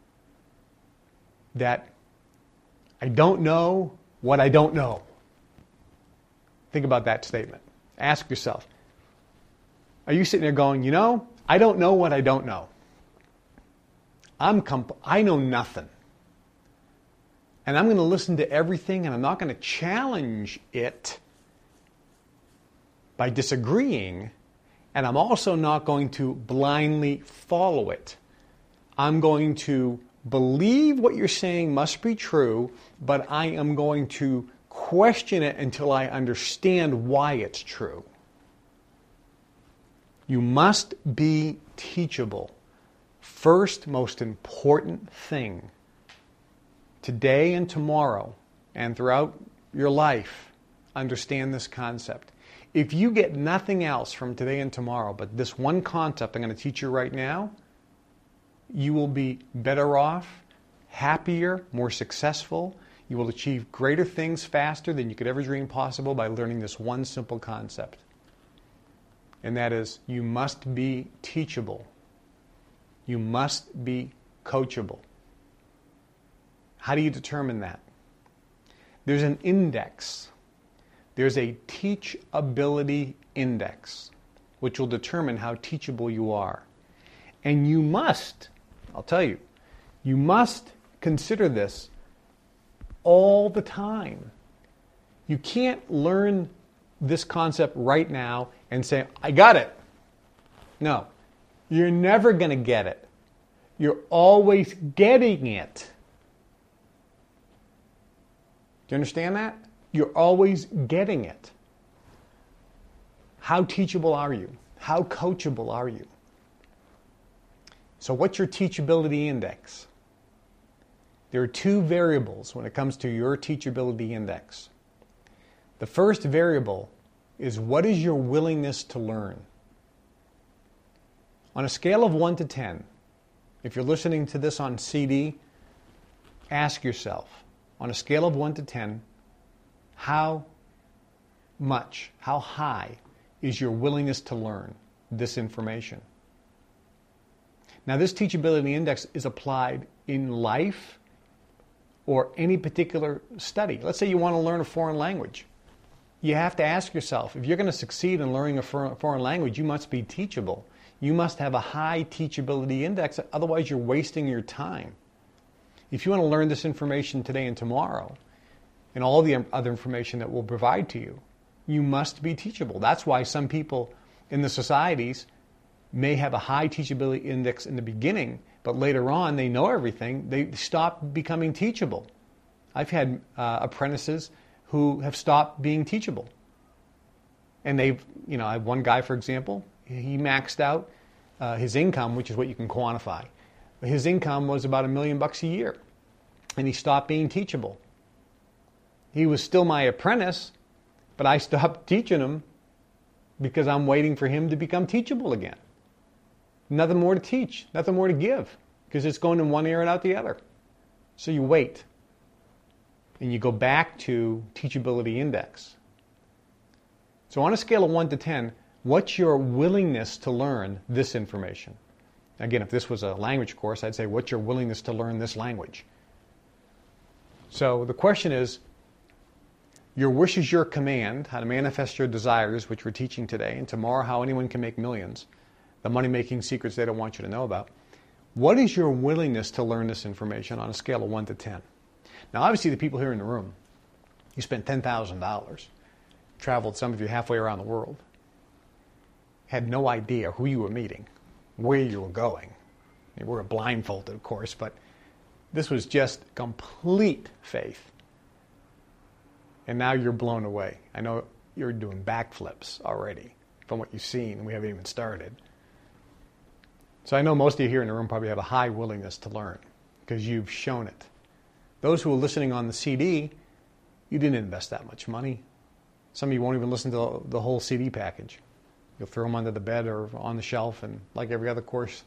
that I don't know what I don't know? Think about that statement. Ask yourself, are you sitting there going, you know, I don't know what I don't know. I'm comp- I know nothing. And I'm going to listen to everything, and I'm not going to challenge it by disagreeing, and I'm also not going to blindly follow it. I'm going to believe what you're saying must be true, but I am going to question it until I understand why it's true. You must be teachable. First most important thing today and tomorrow and throughout your life, understand this concept. If you get nothing else from today and tomorrow but this one concept I'm going to teach you right now, you will be better off, happier, more successful. You will achieve greater things faster than you could ever dream possible by learning this one simple concept. And that is, you must be teachable. You must be coachable. How do you determine that? There's an index. There's a teachability index, which will determine how teachable you are. And you must, I'll tell you, you must consider this all the time. You can't learn this concept right now and say, I got it. No, you're never going to get it. You're always getting it. Do you understand that? You're always getting it. How teachable are you? How coachable are you? So what's your teachability index? There are two variables when it comes to your teachability index. The first variable is what is your willingness to learn? On a scale of one to ten, if you're listening to this on C D, ask yourself, on a scale of one to ten, how much, how high is your willingness to learn this information? Now, this teachability index is applied in life or any particular study. Let's say you want to learn a foreign language. You have to ask yourself, if you're going to succeed in learning a foreign language, you must be teachable. You must have a high teachability index, otherwise you're wasting your time. If you want to learn this information today and tomorrow, and all the other information that we'll provide to you, you must be teachable. That's why some people in the societies may have a high teachability index in the beginning, but later on they know everything, they stop becoming teachable. I've had uh, apprentices who have stopped being teachable. And they've, you know, I have one guy, for example, he maxed out uh, his income, which is what you can quantify. His income was about a million bucks a year, and he stopped being teachable. He was still my apprentice, but I stopped teaching him because I'm waiting for him to become teachable again. Nothing more to teach, nothing more to give, because it's going in one ear and out the other. So you wait, and you go back to teachability index. So on a scale of one to ten, what's your willingness to learn this information? Again, if this was a language course, I'd say, what's your willingness to learn this language? So the question is, your wish is your command, how to manifest your desires, which we're teaching today, and tomorrow how anyone can make millions, the money-making secrets they don't want you to know about. What is your willingness to learn this information on a scale of one to ten? Now, obviously, the people here in the room, you spent ten thousand dollars, traveled, some of you, halfway around the world, had no idea who you were meeting, where you were going. We were blindfolded, of course, but this was just complete faith. And now you're blown away. I know you're doing backflips already from what you've seen, and we haven't even started. So I know most of you here in the room probably have a high willingness to learn because you've shown it. Those who are listening on the C D, you didn't invest that much money. Some of you won't even listen to the whole C D package. You'll throw them under the bed or on the shelf, and like every other course.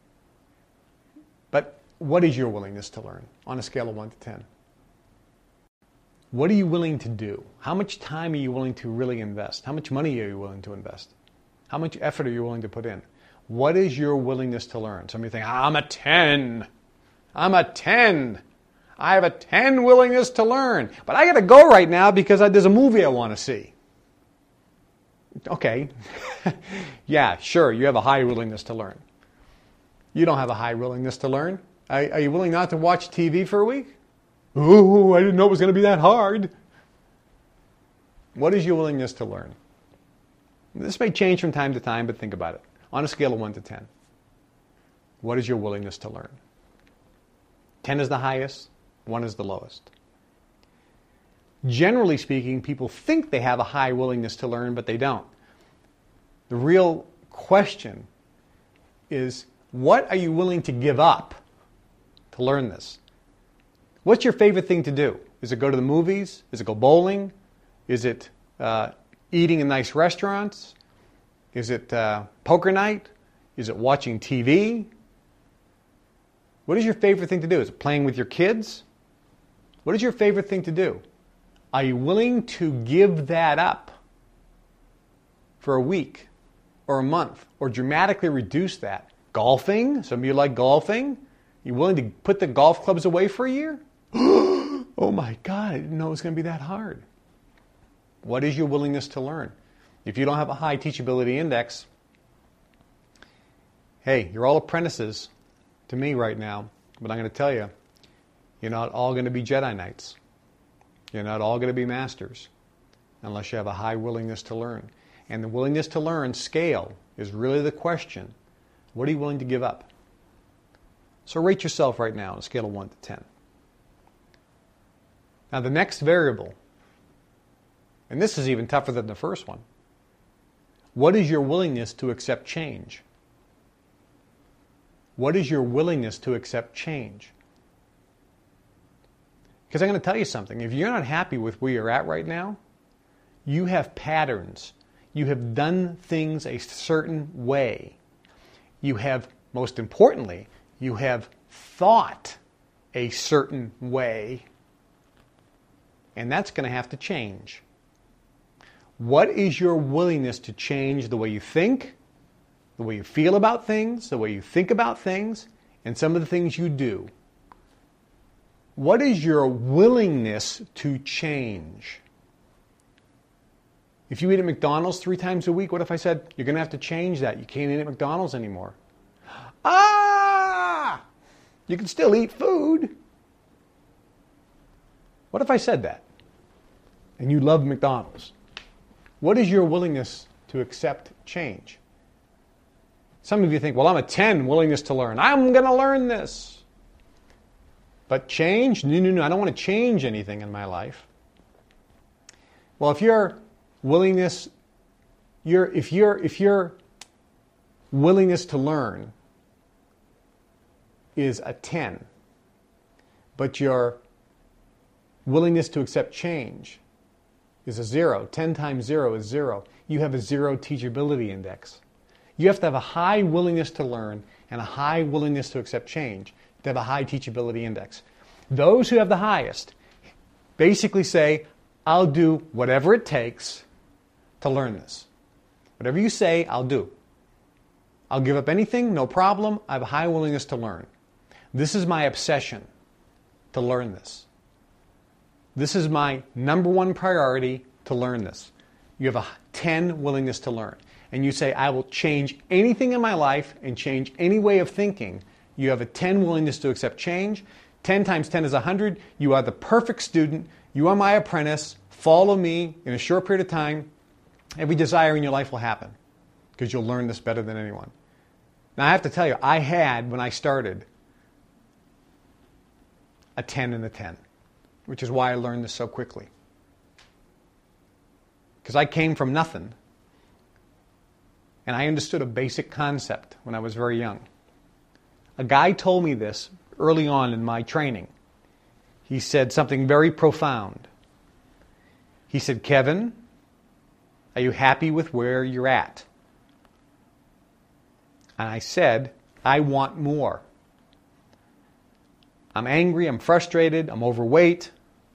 But what is your willingness to learn on a scale of one to ten? What are you willing to do? How much time are you willing to really invest? How much money are you willing to invest? How much effort are you willing to put in? What is your willingness to learn? Some of you think, I'm a ten. I'm a ten. I have a ten willingness to learn. But I got to go right now because I, there's a movie I want to see. Okay. Yeah, sure, you have a high willingness to learn. You don't have a high willingness to learn. Are, are you willing not to watch T V for a week? Ooh, I didn't know it was going to be that hard. What is your willingness to learn? This may change from time to time, but think about it. On a scale of one to ten, what is your willingness to learn? ten is the highest, one is the lowest. Generally speaking, people think they have a high willingness to learn, but they don't. The real question is, what are you willing to give up to learn this? What's your favorite thing to do? Is it go to the movies? Is it go bowling? Is it uh, eating in nice restaurants? Is it uh, poker night? Is it watching T V? What is your favorite thing to do? Is it playing with your kids? What is your favorite thing to do? Are you willing to give that up for a week or a month or dramatically reduce that? Golfing? Some of you like golfing. You willing to put the golf clubs away for a year? Oh my God, I didn't know it was going to be that hard. What is your willingness to learn? If you don't have a high teachability index, hey, you're all apprentices to me right now, but I'm going to tell you, you're not all going to be Jedi Knights. You're not all going to be masters unless you have a high willingness to learn. And the willingness to learn scale is really the question. What are you willing to give up? So rate yourself right now on a scale of one to ten. Now the next variable, and this is even tougher than the first one, what is your willingness to accept change? What is your willingness to accept change? Because I'm going to tell you something. If you're not happy with where you're at right now, You have patterns. You have done things a certain way. You have, most importantly, you have thought a certain way, and that's going to have to change. What is your willingness to change the way you think, the way you feel about things, the way you think about things, and some of the things you do? What is your willingness to change? If you eat at McDonald's three times a week, what if I said, you're going to have to change that. You can't eat at McDonald's anymore. Ah! You can still eat food. What if I said that? And you love McDonald's. What is your willingness to accept change? Some of you think, well, I'm a ten, willingness to learn. I'm going to learn this. But change? No, no, no. I don't want to change anything in my life. Well, if your willingness, your if your if your willingness to learn is a ten, but your willingness to accept change is a zero. ten times zero is zero. You have a zero teachability index. You have to have a high willingness to learn and a high willingness to accept change to have a high teachability index. Those who have the highest basically say, I'll do whatever it takes to learn this. Whatever you say, I'll do. I'll give up anything, no problem. I have a high willingness to learn. This is my obsession, to learn this. This is my number one priority, to learn this. You have a ten willingness to learn. And you say, I will change anything in my life and change any way of thinking. You have a ten willingness to accept change. ten times ten is one hundred. You are the perfect student. You are my apprentice. Follow me in a short period of time. Every desire in your life will happen because you'll learn this better than anyone. Now, I have to tell you, I had, when I started, a ten and a ten, which is why I learned this so quickly. Because I came from nothing, and I understood a basic concept when I was very young. A guy told me this early on in my training. He said something very profound. He said, Kevin, are you happy with where you're at? And I said, I want more. I'm angry, I'm frustrated, I'm overweight.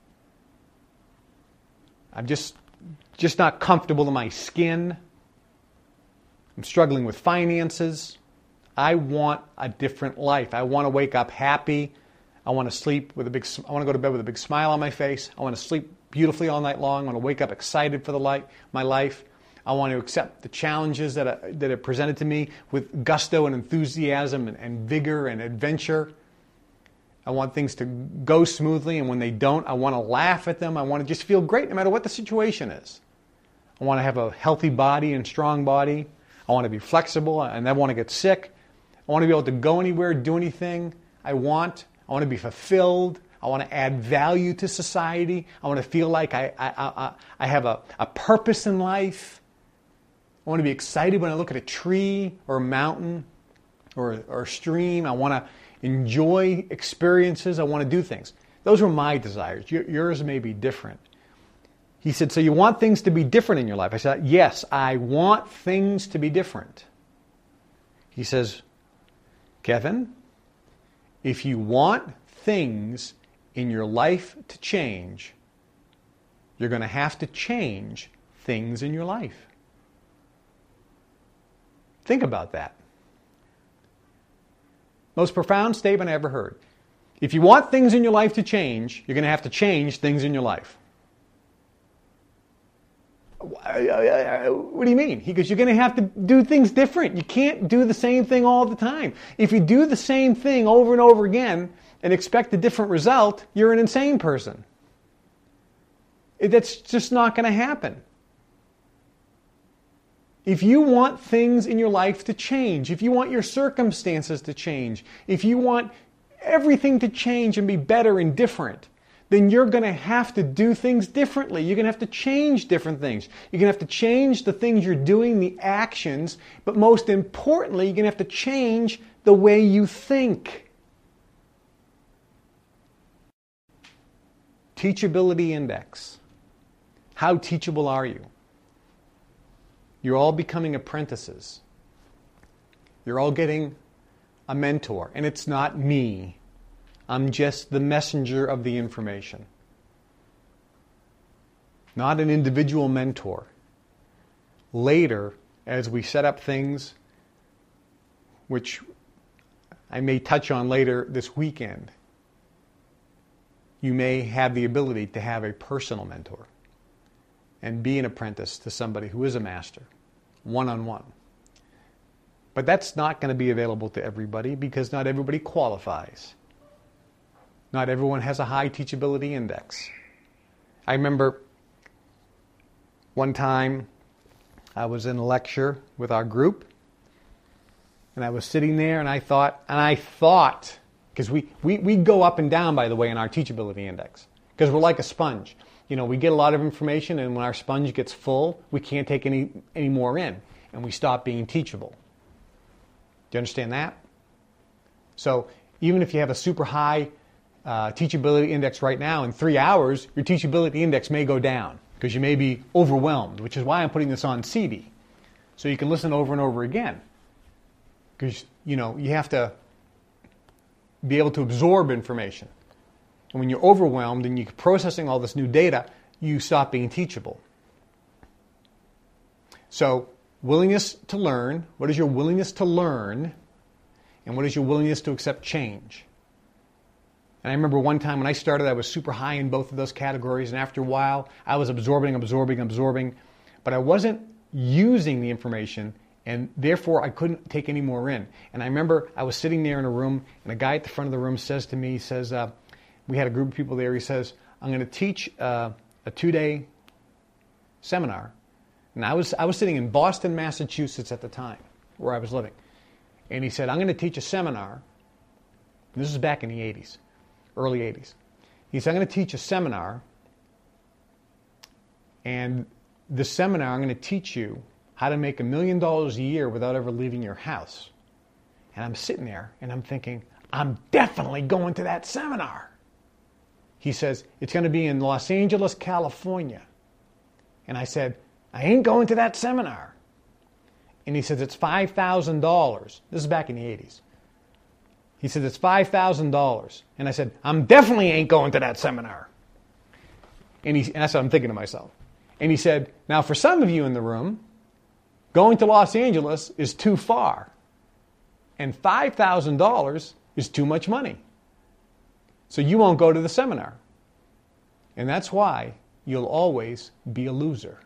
I'm just, just not comfortable in my skin. I'm struggling with finances. I want a different life. I want to wake up happy. I want to sleep with a big, I want to go to bed with a big smile on my face. I want to sleep beautifully all night long. I want to wake up excited for the life, my life. I want to accept the challenges that are, that are presented to me with gusto and enthusiasm and, and vigor and adventure. I want things to go smoothly, and when they don't, I want to laugh at them. I want to just feel great no matter what the situation is. I want to have a healthy body and strong body. I want to be flexible. I never want to get sick. I want to be able to go anywhere, do anything I want. I want to be fulfilled. I want to add value to society. I want to feel like I, I, I, I have a, a purpose in life. I want to be excited when I look at a tree or a mountain or, or a stream. I want to enjoy experiences. I want to do things. Those are my desires. Yours may be different. He said, so you want things to be different in your life? I said, yes, I want things to be different. He says, Kevin, if you want things in your life to change, you're going to have to change things in your life. Think about that. Most profound statement I ever heard. If you want things in your life to change, you're going to have to change things in your life. What do you mean? He goes, you're going to have to do things different. You can't do the same thing all the time. If you do the same thing over and over again and expect a different result, you're an insane person. That's just not going to happen. If you want things in your life to change, if you want your circumstances to change, if you want everything to change and be better and different, then you're going to have to do things differently. You're going to have to change different things. You're going to have to change the things you're doing, the actions, but most importantly, you're going to have to change the way you think. Teachability index. How teachable are you? You're all becoming apprentices. You're all getting a mentor. And it's not me. I'm just the messenger of the information. Not an individual mentor. Later, as we set up things, which I may touch on later this weekend, you may have the ability to have a personal mentor and be an apprentice to somebody who is a master, one-on-one. But that's not going to be available to everybody because not everybody qualifies. Not everyone has a high teachability index. I remember one time I was in a lecture with our group, and I was sitting there and I thought, and I thought, because we, we, we go up and down, by the way, in our teachability index, because we're like a sponge. You know, we get a lot of information, and when our sponge gets full, we can't take any, any more in, and we stop being teachable. Do you understand that? So even if you have a super high uh, teachability index right now, in three hours, your teachability index may go down because you may be overwhelmed, which is why I'm putting this on C D. So you can listen over and over again. Because, you know, you have to be able to absorb information. And when you're overwhelmed and you're processing all this new data, you stop being teachable. So, willingness to learn. What is your willingness to learn? And what is your willingness to accept change? And I remember one time when I started, I was super high in both of those categories. And after a while, I was absorbing, absorbing, absorbing. But I wasn't using the information, and therefore I couldn't take any more in. And I remember I was sitting there in a room, and a guy at the front of the room says to me, he says, uh, we had a group of people there, he says, I'm going to teach uh, a two-day seminar. And I was, I was sitting in Boston, Massachusetts at the time, where I was living. And he said, I'm going to teach a seminar. This is back in the eighties, early eighties. He said, I'm going to teach a seminar, and the seminar, I'm going to teach you how to make a million dollars a year without ever leaving your house. And I'm sitting there, and I'm thinking, I'm definitely going to that seminar. He says, it's going to be in Los Angeles, California. And I said, I ain't going to that seminar. And he says, it's five thousand dollars. This is back in the eighties. He said, it's five thousand dollars. And I said, I'm definitely ain't going to that seminar. And, he, and that's what I'm thinking to myself. And he said, now for some of you in the room, going to Los Angeles is too far. And five thousand dollars is too much money. So you won't go to the seminar. And that's why you'll always be a loser.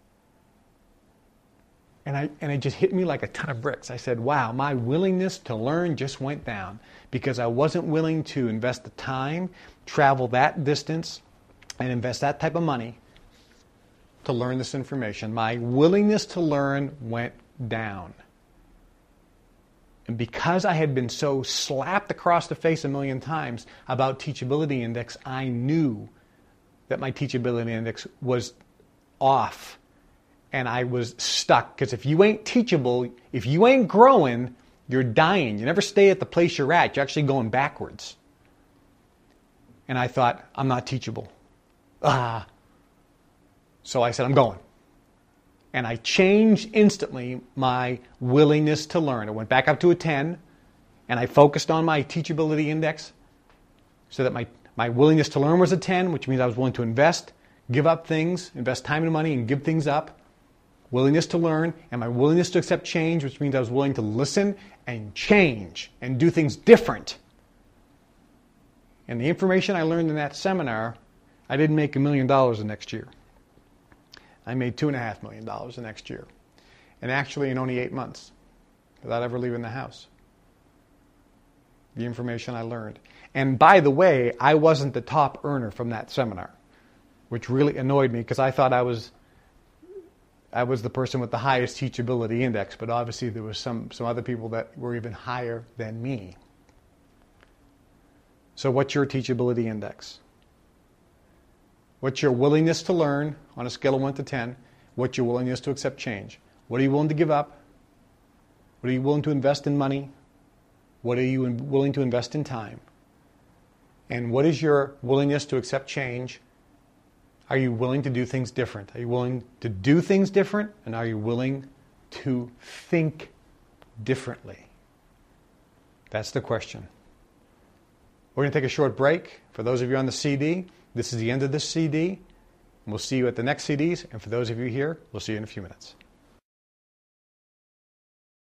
And, I, and it just hit me like a ton of bricks. I said, wow, my willingness to learn just went down because I wasn't willing to invest the time, travel that distance, and invest that type of money to learn this information. My willingness to learn went down. And because I had been so slapped across the face a million times about teachability index, I knew that my teachability index was off. And I was stuck. Because if you ain't teachable, if you ain't growing, you're dying. You never stay at the place you're at. You're actually going backwards. And I thought, I'm not teachable. Ah. So I said, I'm going. And I changed instantly my willingness to learn. I went back up to a ten, and I focused on my teachability index so that my, my willingness to learn was a ten, which means I was willing to invest, give up things, invest time and money, and give things up. Willingness to learn, and my willingness to accept change, which means I was willing to listen and change and do things different. And the information I learned in that seminar, I didn't make a million dollars the next year. I made two and a half million dollars the next year. And actually in only eight months, without ever leaving the house. The information I learned. And by the way, I wasn't the top earner from that seminar, which really annoyed me because I thought I was I was the person with the highest teachability index, but obviously there was some, some other people that were even higher than me. So what's your teachability index? What's your willingness to learn on a scale of one to ten? What's your willingness to accept change? What are you willing to give up? What are you willing to invest in money? What are you willing to invest in time? And what is your willingness to accept change Are you willing to do things different? Are you willing to do things different? And are you willing to think differently? That's the question. We're going to take a short break. For those of you on the C D, this is the end of this C D. We'll see you at the next C Ds. And for those of you here, we'll see you in a few minutes.